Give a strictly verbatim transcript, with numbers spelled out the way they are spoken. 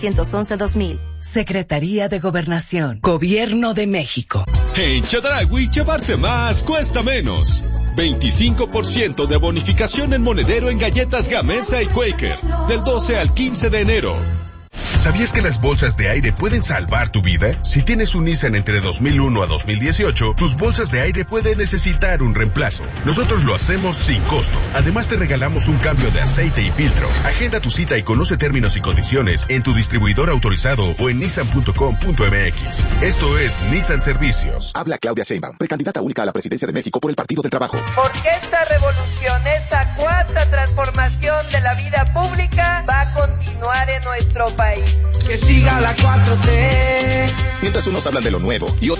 novecientos once dos mil. Secretaría de Gobernación, Gobierno de México. En Chedraui, llevarse más cuesta menos. veinticinco por ciento de bonificación en monedero en galletas Gamesa y Quaker, del doce al quince de enero. ¿Sabías que las bolsas de aire pueden salvar tu vida? Si tienes un Nissan entre dos mil uno a dos mil dieciocho, tus bolsas de aire pueden necesitar un reemplazo. Nosotros lo hacemos sin costo. Además, te regalamos un cambio de aceite y filtro. Agenda tu cita y conoce términos y condiciones en tu distribuidor autorizado o en nissan punto com punto m x. Esto es Nissan Servicios. Habla Claudia Sheinbaum, precandidata única a la presidencia de México por el Partido del Trabajo. Porque esta revolución, esta cuarta transformación de la vida pública va a continuar en nuestro país. Que siga la cuatro T. Mientras unos hablan de lo nuevo y otros